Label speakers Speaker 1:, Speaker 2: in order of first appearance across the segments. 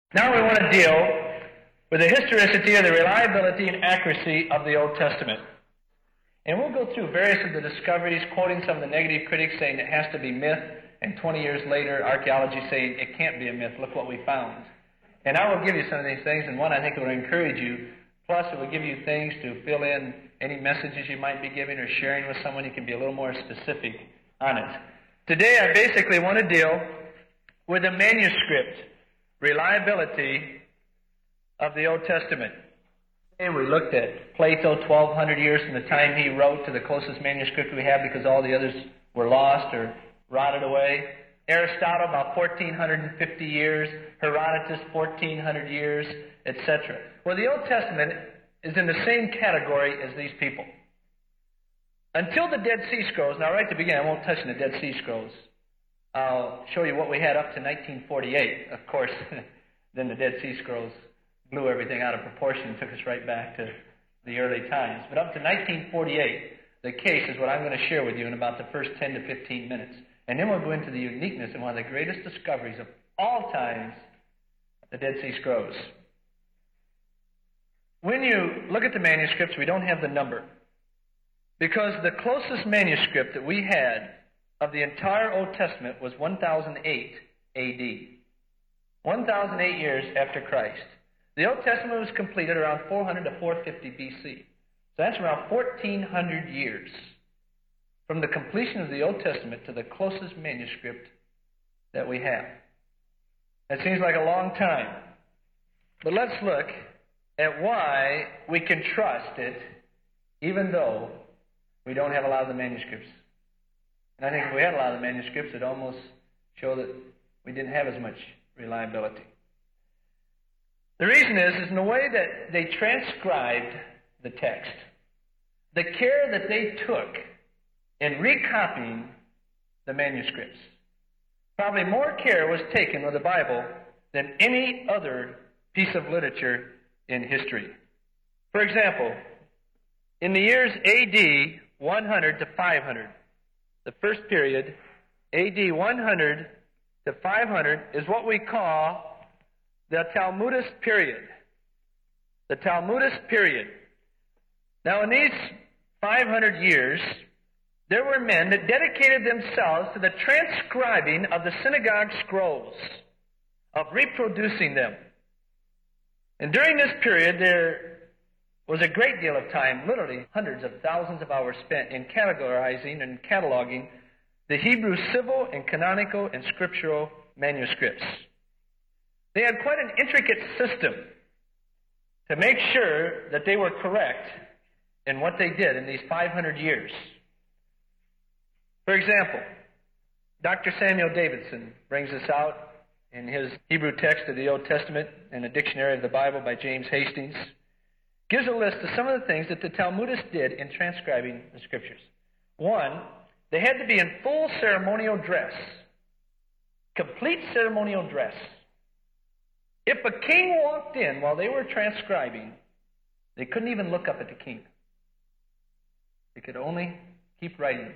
Speaker 1: Now we want to deal with the historicity or the reliability and accuracy of the Old Testament. And we'll go through various of the discoveries, quoting some of the negative critics saying it has to be myth, and 20 years later, archaeology saying it can't be a myth, look what we found. And I will give you some of these things, and one, I think it will encourage you. Plus, it will give you things to fill in any messages you might be giving or sharing with someone. You can be a little more specific on it. Today, I basically want to deal with the manuscript reliability of the Old Testament. And we looked at Plato, 1,200 years from the time he wrote to the closest manuscript we have, because all the others were lost or rotted away. Aristotle, about 1,450 years. Herodotus, 1,400 years, etc. Well, the Old Testament is in the same category as these people. Until the Dead Sea Scrolls, now right to begin, I won't touch on the Dead Sea Scrolls. I'll show you what we had up to 1948. Of course, then the Dead Sea Scrolls blew everything out of proportion and took us right back to the early times. But up to 1948, the case is what I'm going to share with you in about the first 10 to 15 minutes. And then we'll go into the uniqueness and one of the greatest discoveries of all times, the Dead Sea Scrolls. When you look at the manuscripts, we don't have the number, because the closest manuscript that we had of the entire Old Testament was 1008 A.D., 1008 years after Christ. The Old Testament was completed around 400 to 450 B.C. So that's around 1,400 years from the completion of the Old Testament to the closest manuscript that we have. That seems like a long time. But let's look at why we can trust it, even though we don't have a lot of the manuscripts. And I think if we had a lot of the manuscripts, it'd almost show that we didn't have as much reliability. The reason is in the way that they transcribed the text, the care that they took in recopying the manuscripts. Probably more care was taken with the Bible than any other piece of literature in history. For example, in the years A.D. 100 to 500, the first period, A.D. 100 to 500, is what we call the Talmudist period. The Talmudist period. Now, in these 500 years, there were men that dedicated themselves to the transcribing of the synagogue scrolls, of reproducing them. And during this period, there was a great deal of time, literally hundreds of thousands of hours spent in categorizing and cataloging the Hebrew civil and canonical and scriptural manuscripts. They had quite an intricate system to make sure that they were correct in what they did in these 500 years. For example, Dr. Samuel Davidson brings this out in his Hebrew text of the Old Testament and a dictionary of the Bible by James Hastings. Gives a list of some of the things that the Talmudists did in transcribing the Scriptures. One, they had to be in full ceremonial dress, complete ceremonial dress. If a king walked in while they were transcribing, they couldn't even look up at the king. They could only keep writing.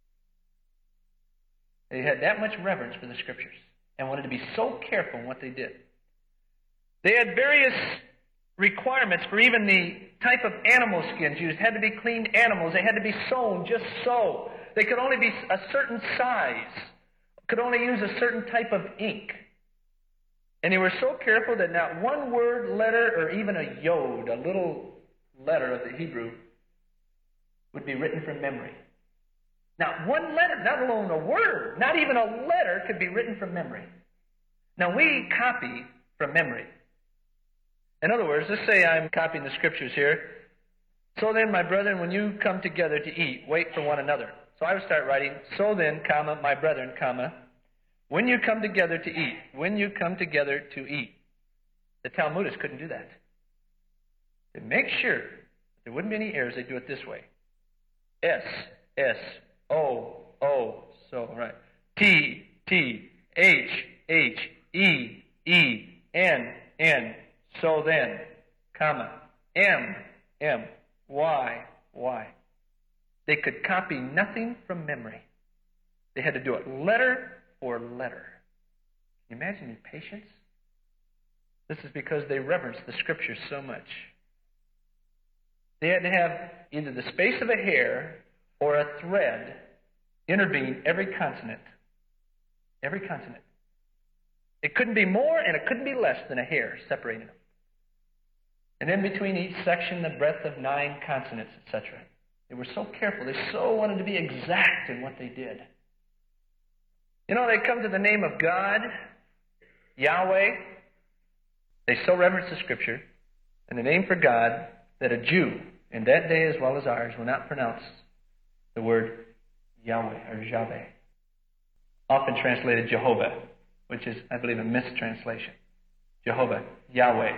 Speaker 1: They had that much reverence for the Scriptures and wanted to be so careful in what they did. They had various requirements for even the type of animal skins used. Had to be cleaned animals. They had to be sewn just so. They could only be a certain size. Could only use a certain type of ink. And they were so careful that not one word, letter, or even a yod, a little letter of the Hebrew, would be written from memory. Not one letter, not alone a word, not even a letter could be written from memory. Now, we copy from memory. In other words, let's say I'm copying the Scriptures here. So then, my brethren, when you come together to eat, wait for one another. So I would start writing, so then, comma, my brethren, comma, when you come together to eat, when you come together to eat. The Talmudists couldn't do that. To make sure there wouldn't be any errors, they do it this way. S, S, O, O, so, right. T, T, H, H, E, E, N, N, so then, comma, M, M, Y, Y. They could copy nothing from memory. They had to do it letter for letter. Can you imagine the patience? This is because they reverenced the Scriptures so much. They had to have either the space of a hair or a thread intervene every consonant. Every consonant. It couldn't be more and it couldn't be less than a hair separating them. And in between each section, the breadth of 9 consonants, etc. They were so careful. They so wanted to be exact in what they did. You know, they come to the name of God, Yahweh. They so reverence the Scripture and the name for God that a Jew in that day as well as ours will not pronounce the word Yahweh or Yahweh, often translated Jehovah, which is, I believe, a mistranslation. Jehovah, Yahweh,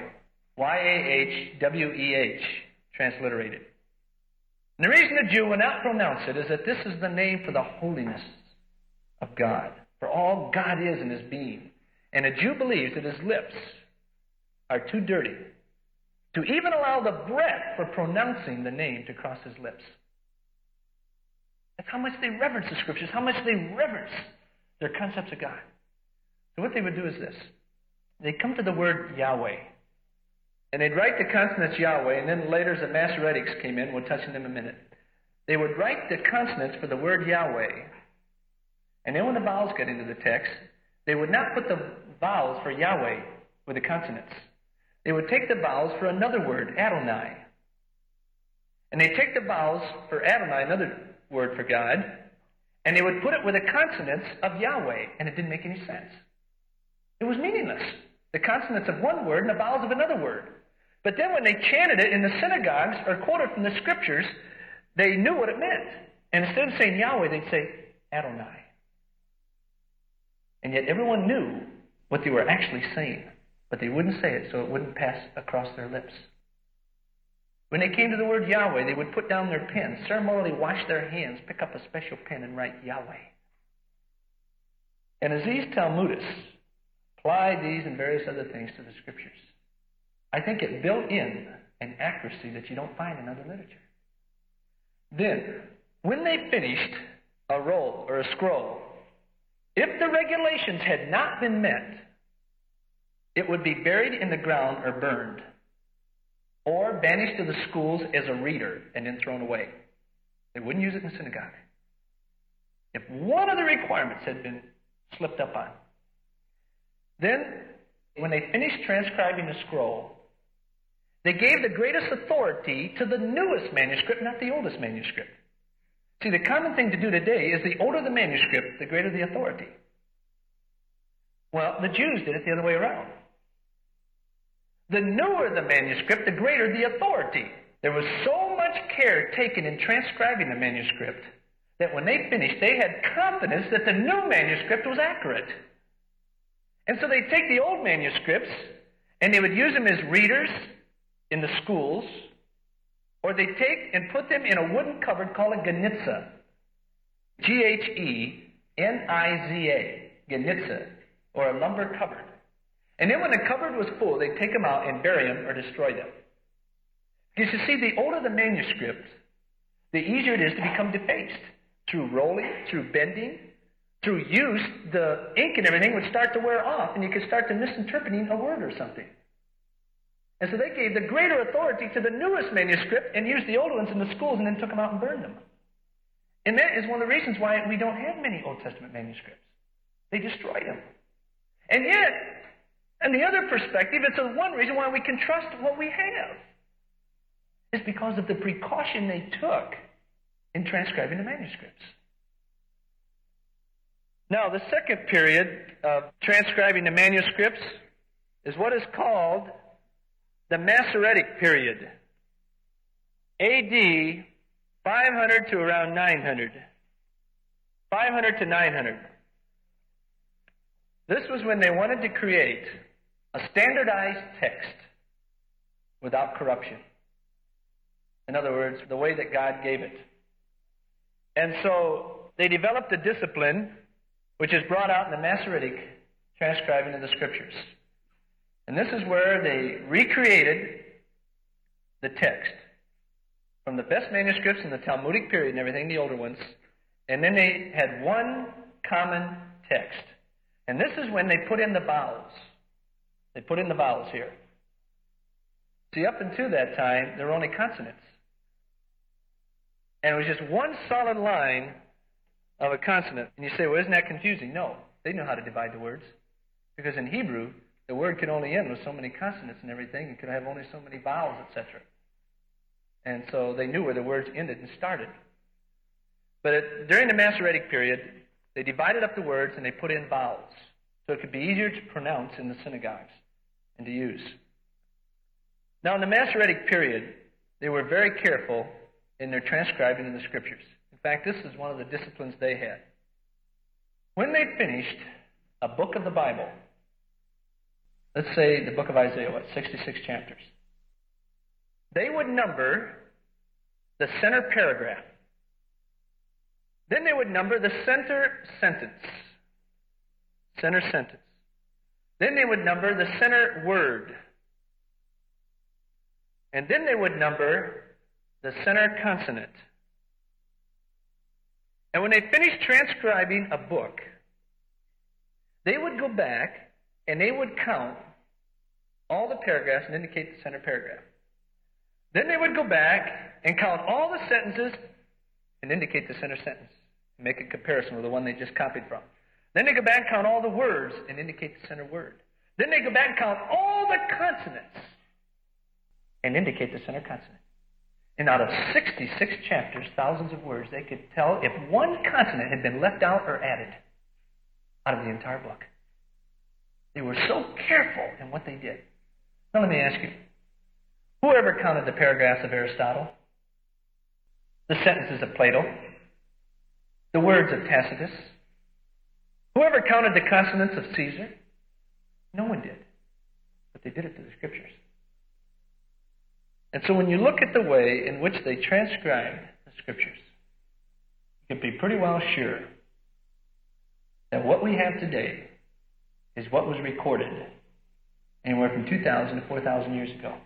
Speaker 1: Yahweh, transliterated. And the reason a Jew will not pronounce it is that this is the name for the holiness of God, for all God is in His being. And a Jew believes that his lips are too dirty to even allow the breath for pronouncing the name to cross his lips. That's how much they reverence the Scriptures, how much they reverence their concepts of God. So what they would do is this. They'd come to the word Yahweh, and they'd write the consonants Yahweh, and then later as the Masoretics came in, we'll touch on them in a minute, they would write the consonants for the word Yahweh, and then when the vowels got into the text, they would not put the vowels for Yahweh with the consonants. They would take the vowels for another word, Adonai. And they'd take the vowels for Adonai, another word for God, and they would put it with the consonants of Yahweh, and it didn't make any sense. It was meaningless. The consonants of one word and the vowels of another word. But then when they chanted it in the synagogues or quoted from the Scriptures, they knew what it meant. And instead of saying Yahweh, they'd say Adonai. And yet everyone knew what they were actually saying, but they wouldn't say it so it wouldn't pass across their lips. When they came to the word Yahweh, they would put down their pen, ceremonially wash their hands, pick up a special pen, and write Yahweh. And as these Talmudists applied these and various other things to the Scriptures, I think it built in an accuracy that you don't find in other literature. Then, when they finished a roll or a scroll, if the regulations had not been met, it would be buried in the ground or burned, or banished to the schools as a reader and then thrown away. They wouldn't use it in the synagogue. If one of the requirements had been slipped up on, then when they finished transcribing the scroll, they gave the greatest authority to the newest manuscript, not the oldest manuscript. See, the common thing to do today is the older the manuscript, the greater the authority. Well, the Jews did it the other way around. The newer the manuscript, the greater the authority. There was so much care taken in transcribing the manuscript that when they finished, they had confidence that the new manuscript was accurate. And so they'd take the old manuscripts and they would use them as readers in the schools, or they'd take and put them in a wooden cupboard called a genitza. G-H-E-N-I-Z-A. Genitza, or a lumber cupboard. And then when the cupboard was full, they'd take them out and bury them or destroy them. Because you see, the older the manuscript, the easier it is to become defaced. Through rolling, through bending, through use, the ink and everything would start to wear off, and you could start to misinterpreting a word or something. And so they gave the greater authority to the newest manuscript and used the older ones in the schools and then took them out and burned them. And that is one of the reasons why we don't have many Old Testament manuscripts. They destroyed them. And yet, on the other perspective, it's one reason why we can trust what we have. It's because of the precaution they took in transcribing the manuscripts. Now, the second period of transcribing the manuscripts is what is called the Masoretic period, A.D. 500 to around 900. 500 to 900. This was when they wanted to create a standardized text without corruption. In other words, the way that God gave it. And so they developed a discipline which is brought out in the Masoretic transcribing of the Scriptures. And this is where they recreated the text from the best manuscripts in the Talmudic period and everything, the older ones. And then they had one common text. And this is when they put in the vowels. They put in the vowels here. See, up until that time, there were only consonants. And it was just one solid line of a consonant. And you say, well, isn't that confusing? No. They knew how to divide the words. Because in Hebrew, the word could only end with so many consonants and everything. It could have only so many vowels, etc. And so they knew where the words ended and started. But during the Masoretic period, they divided up the words and they put in vowels. So it could be easier to pronounce in the synagogues and to use. Now, in the Masoretic period, they were very careful in their transcribing in the Scriptures. In fact, this is one of the disciplines they had. When they finished a book of the Bible, let's say the book of Isaiah, 66 chapters, they would number the center paragraph. Then they would number the center sentence. Center sentence. Then they would number the center word. And then they would number the center consonant. And when they finished transcribing a book, they would go back and they would count all the paragraphs and indicate the center paragraph. Then they would go back and count all the sentences and indicate the center sentence. And make a comparison with the one they just copied from. Then they go back and count all the words and indicate the center word. Then they go back and count all the consonants and indicate the center consonant. And out of 66 chapters, thousands of words, they could tell if one consonant had been left out or added out of the entire book. They were so careful in what they did. Now let me ask you, whoever counted the paragraphs of Aristotle, the sentences of Plato, the words of Tacitus, whoever counted the consonants of Caesar? No one did. But they did it to the Scriptures. And so when you look at the way in which they transcribed the Scriptures, you can be pretty well sure that what we have today is what was recorded anywhere from 2,000 to 4,000 years ago.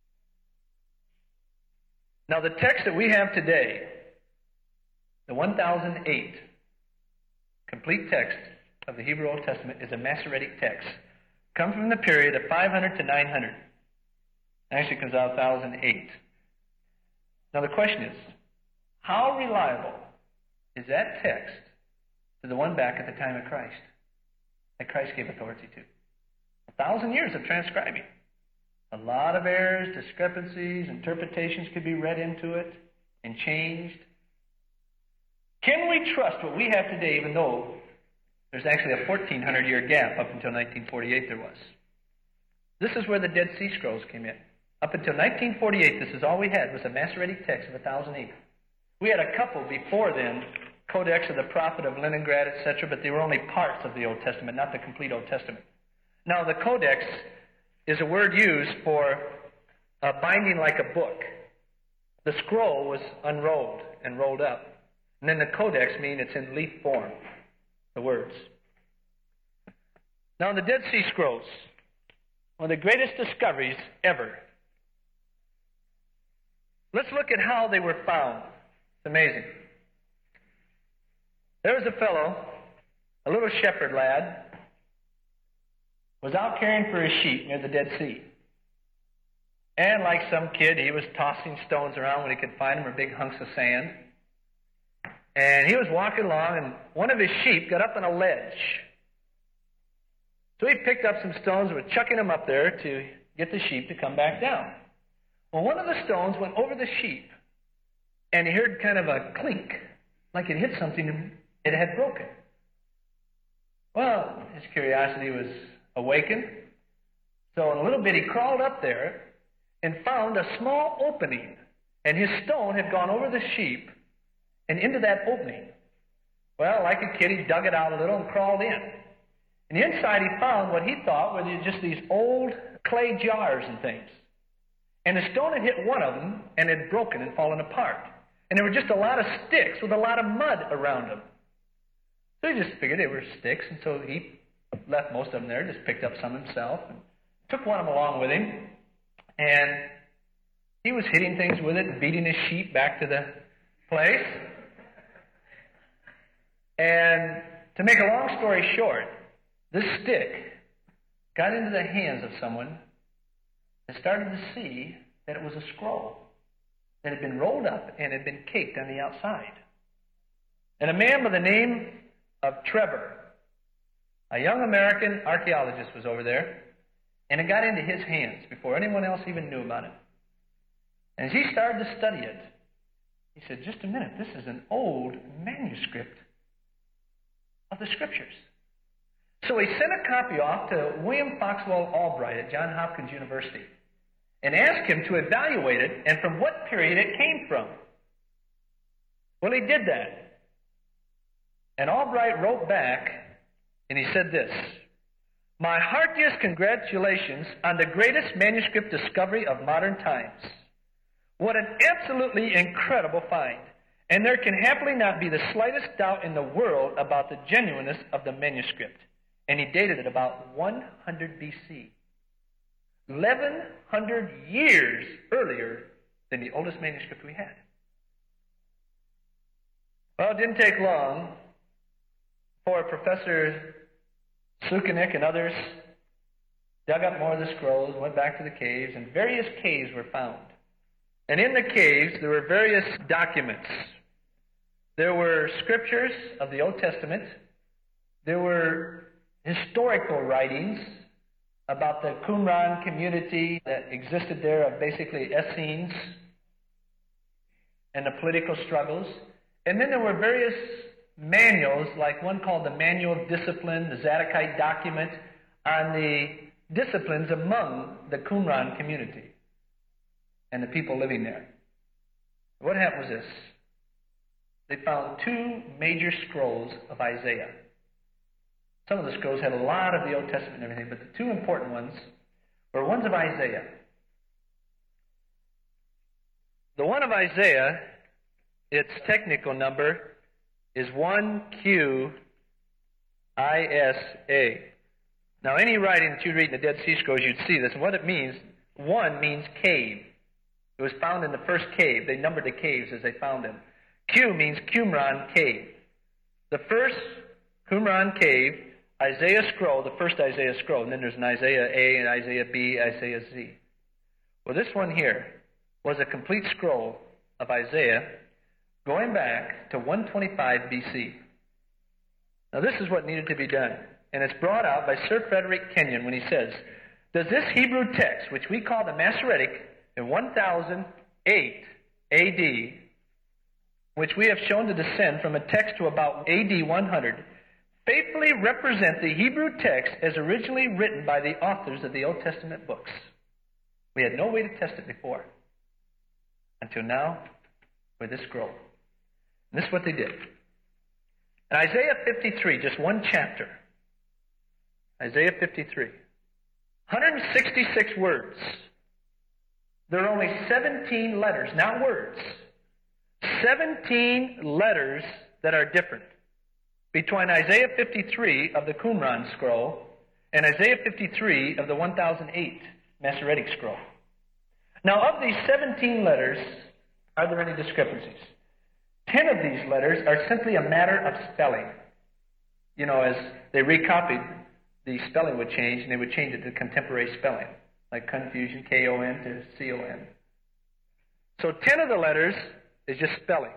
Speaker 1: Now the text that we have today, the 1008 complete text of the Hebrew Old Testament, is a Masoretic text. Comes from the period of 500 to 900. Actually comes out 1008. Now the question is, how reliable is that text to the one back at the time of Christ that Christ gave authority to? 1,000 years of transcribing. A lot of errors, discrepancies, interpretations could be read into it and changed. Can we trust what we have today, even though there's actually a 1,400-year gap up until 1948 there was? This is where the Dead Sea Scrolls came in. Up until 1948, this is all we had, was a Masoretic text of 1008. We had a couple before then, Codex of the Prophet of Leningrad, etc., but they were only parts of the Old Testament, not the complete Old Testament. Now, the Codex is a word used for binding like a book. The scroll was unrolled and rolled up. And then the Codex means it's in leaf form, the words. Now, the Dead Sea Scrolls, one of the greatest discoveries ever. Let's look at how they were found. It's amazing. There was a fellow, a little shepherd lad, was out caring for his sheep near the Dead Sea. And like some kid, he was tossing stones around when he could find them, or big hunks of sand. And he was walking along, and one of his sheep got up on a ledge. So he picked up some stones and was chucking them up there to get the sheep to come back down. Well, one of the stones went over the sheep, and he heard kind of a clink, like it hit something and it had broken. Well, his curiosity was awakened. So in a little bit, he crawled up there and found a small opening, and his stone had gone over the sheep and into that opening. Well, like a kid, he dug it out a little and crawled in. And inside he found what he thought were just these old clay jars and things. And the stone had hit one of them and had broken and fallen apart. And there were just a lot of sticks with a lot of mud around them. So he just figured they were sticks, and so he left most of them there, just picked up some himself, and took one of them along with him. And he was hitting things with it and beating his sheep back to the place. And to make a long story short, this stick got into the hands of someone that started to see that it was a scroll that had been rolled up and had been caked on the outside. And a man by the name of Trevor, a young American archaeologist, was over there, and it got into his hands before anyone else even knew about it. And as he started to study it, he said, just a minute, this is an old manuscript of the Scriptures. So he sent a copy off to William Foxwell Albright at Johns Hopkins University and asked him to evaluate it and from what period it came from. Well, he did that. And Albright wrote back, and he said this: "My heartiest congratulations on the greatest manuscript discovery of modern times. What an absolutely incredible find. And there can happily not be the slightest doubt in the world about the genuineness of the manuscript." And he dated it about 100 B.C. 1,100 years earlier than the oldest manuscript we had. Well, it didn't take long for Professor Sukenik and others dug up more of the scrolls, went back to the caves, and various caves were found. And in the caves, there were various documents. There were scriptures of the Old Testament. There were historical writings about the Qumran community that existed there of basically Essenes and the political struggles. And then there were various manuals, like one called the Manual of Discipline, the Zadokite document, on the disciplines among the Qumran community and the people living there. What happened was this. They found two major scrolls of Isaiah. Some of the scrolls had a lot of the Old Testament and everything, but the two important ones were ones of Isaiah. The one of Isaiah, its technical number is 1QISA. Now, any writing that you read in the Dead Sea Scrolls, you'd see this. And what it means, one means cave. It was found in the first cave. They numbered the caves as they found them. Q means Qumran cave. The first Qumran cave, Isaiah scroll, the first Isaiah scroll, and then there's an Isaiah A and Isaiah B, Isaiah Z. Well, this one here was a complete scroll of Isaiah going back to 125 BC. Now, this is what needed to be done, and it's brought out by Sir Frederick Kenyon when he says, "Does this Hebrew text, which we call the Masoretic, in 1008 AD, which we have shown to descend from a text to about AD 100, faithfully represent the Hebrew text as originally written by the authors of the Old Testament books?" We had no way to test it before, until now with this scroll. And this is what they did. In Isaiah 53, just one chapter, Isaiah 53, 166 words. There are only 17 letters, not words. 17 letters that are different between Isaiah 53 of the Qumran scroll and Isaiah 53 of the 1008 Masoretic scroll. Now, of these 17 letters, are there any discrepancies? 10 of these letters are simply a matter of spelling. You know, as they recopied, the spelling would change, and they would change it to contemporary spelling, like confusion, K-O-N to C-O-N. So 10 of the letters is just spelling.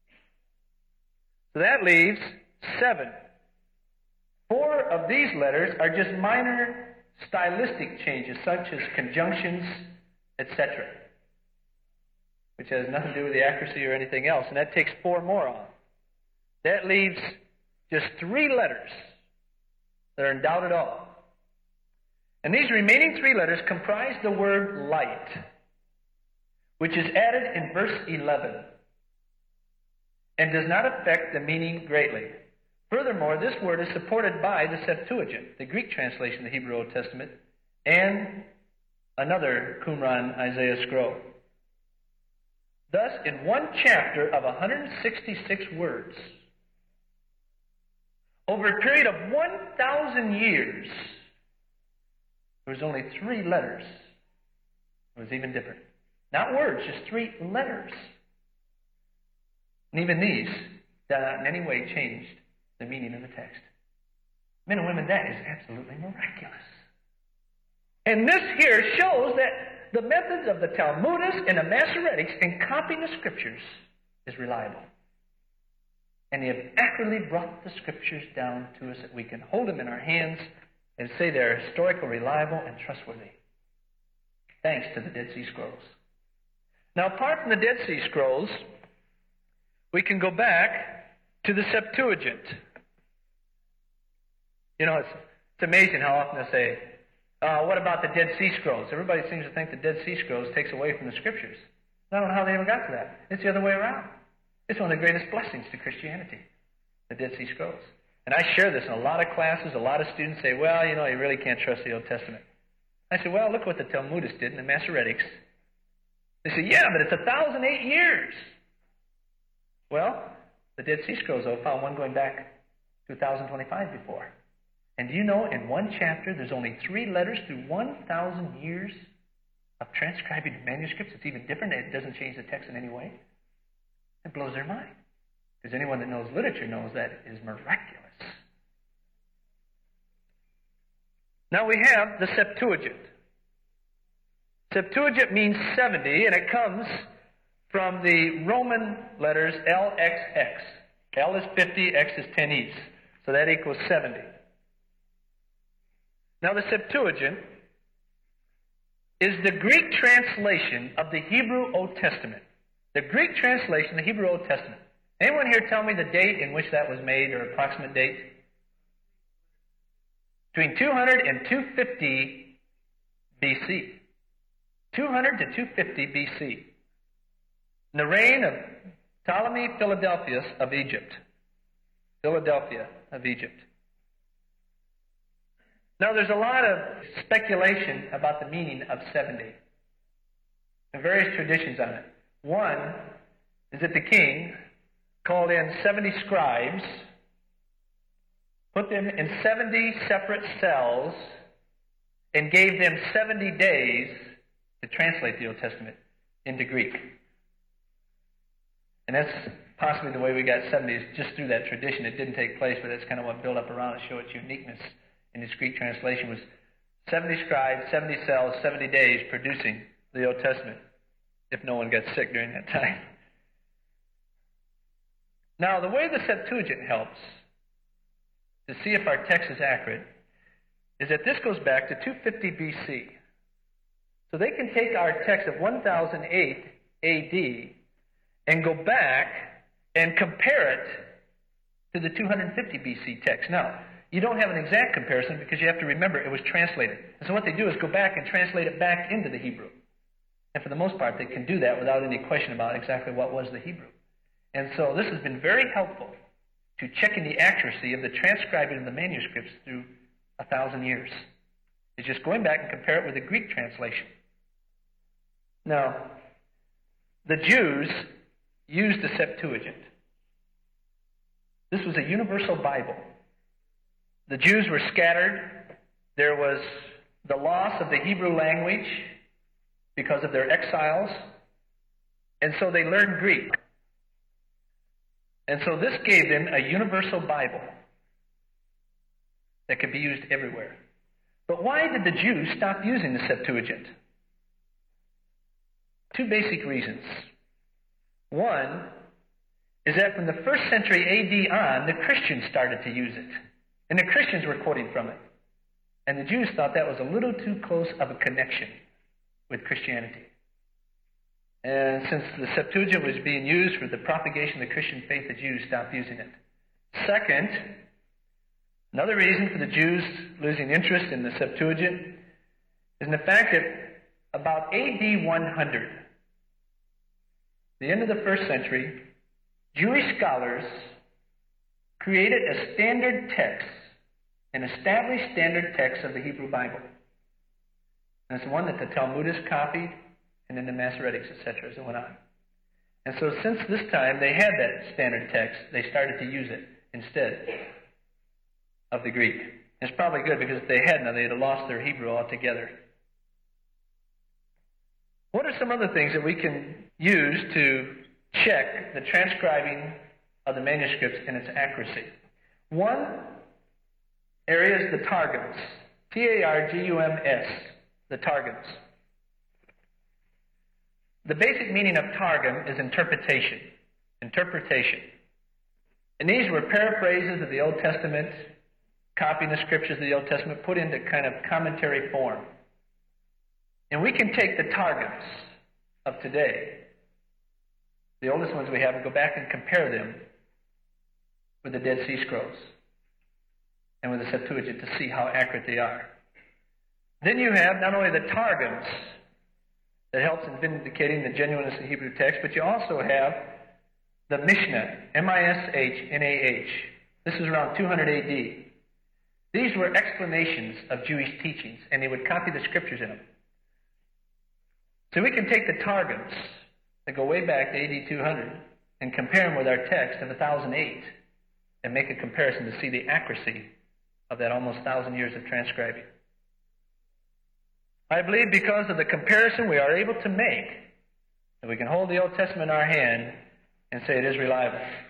Speaker 1: So that leaves 7. 4 of these letters are just minor stylistic changes, such as conjunctions, etc., which has nothing to do with the accuracy or anything else, and that takes 4 more off. That leaves just 3 letters that are in doubt at all. And these remaining 3 letters comprise the word light, which is added in verse 11, and does not affect the meaning greatly. Furthermore, this word is supported by the Septuagint, the Greek translation of the Hebrew Old Testament, and another Qumran Isaiah scroll. Thus, in one chapter of 166 words, over a period of 1,000 years, there was only 3 letters. It was even different. Not words, just 3 letters. And even these did not in any way change the meaning of the text. Men and women, that is absolutely miraculous. And this here shows that the methods of the Talmudists and the Masoretics in copying the Scriptures is reliable. And they have accurately brought the Scriptures down to us that we can hold them in our hands and say they're historical, reliable, and trustworthy. Thanks to the Dead Sea Scrolls. Now, apart from the Dead Sea Scrolls, we can go back to the Septuagint. You know, it's amazing how often they say, what about the Dead Sea Scrolls? Everybody seems to think the Dead Sea Scrolls takes away from the Scriptures. I don't know how they ever got to that. It's the other way around. It's one of the greatest blessings to Christianity, the Dead Sea Scrolls. And I share this in a lot of classes. A lot of students say, well, you know, you really can't trust the Old Testament. I say, well, look what the Talmudists did and the Masoretics. They say, yeah, but it's 1,008 years. Well, the Dead Sea Scrolls, though, found one going back to 1,025 before. And do you know, in one chapter, there's only 3 letters through 1,000 years of transcribing manuscripts. It's even different. It doesn't change the text in any way. It blows their mind. Because anyone that knows literature knows that is miraculous. Now we have the Septuagint. Septuagint means 70, and it comes from the Roman letters LXX. L is 50, X is 10 E's. So that equals 70. Now the Septuagint is the Greek translation of the Hebrew Old Testament. The Greek translation of the Hebrew Old Testament. Anyone here tell me the date in which that was made, or approximate date? Between 200 and 250 BC. 200 to 250 BC. In the reign of Ptolemy Philadelphus of Egypt. Philadelphia of Egypt. Now, there's a lot of speculation about the meaning of 70. And various traditions on it. One is that the king called in 70 scribes, put them in 70 separate cells, and gave them 70 days to translate the Old Testament into Greek. And that's possibly the way we got 70, is just through that tradition. It didn't take place, but that's kind of what built up around it, show its uniqueness. In this Greek translation was 70 scribes, 70 cells, 70 days producing the Old Testament, if no one got sick during that time. Now, the way the Septuagint helps to see if our text is accurate is that this goes back to 250 BC. So they can take our text of 1008 AD and go back and compare it to the 250 BC text. Now, you don't have an exact comparison because you have to remember it was translated. And so what they do is go back and translate it back into the Hebrew. And for the most part, they can do that without any question about exactly what was the Hebrew. And so this has been very helpful to checking the accuracy of the transcribing of the manuscripts through 1,000 years. It's just going back and compare it with the Greek translation. Now, the Jews used the Septuagint. This was a universal Bible. The Jews were scattered. There was the loss of the Hebrew language because of their exiles. And so they learned Greek. And so this gave them a universal Bible that could be used everywhere. But why did the Jews stop using the Septuagint? 2 basic reasons. One is that from the 1st century AD on, the Christians started to use it. And the Christians were quoting from it. And the Jews thought that was a little too close of a connection with Christianity. And since the Septuagint was being used for the propagation of the Christian faith, the Jews stopped using it. Second, another reason for the Jews losing interest in the Septuagint is in the fact that about AD 100, the end of the 1st century, Jewish scholars created a standard text, an established standard text of the Hebrew Bible. And it's the one that the Talmudists copied, and then the Masoretics, etc., as it went on. And so since this time they had that standard text, they started to use it instead of the Greek. And it's probably good, because if they hadn't, they'd have lost their Hebrew altogether. What are some other things that we can use to check the transcribing of the manuscripts and its accuracy? One area is the Targums. Targums. the Targums. The basic meaning of Targum is interpretation. Interpretation. And these were paraphrases of the Old Testament, copying the scriptures of the Old Testament, put into kind of commentary form. And we can take the Targums of today, the oldest ones we have, and go back and compare them with the Dead Sea Scrolls and with the Septuagint to see how accurate they are. Then you have not only the Targums that helps in vindicating the genuineness of the Hebrew text, but you also have the Mishnah, M-I-S-H-N-A-H. This is around 200 A.D. These were explanations of Jewish teachings, and they would copy the scriptures in them. So we can take the Targums that go way back to A.D. 200 and compare them with our text of 1008 and make a comparison to see the accuracy of that almost 1,000 years of transcribing. I believe because of the comparison we are able to make, that we can hold the Old Testament in our hand and say it is reliable.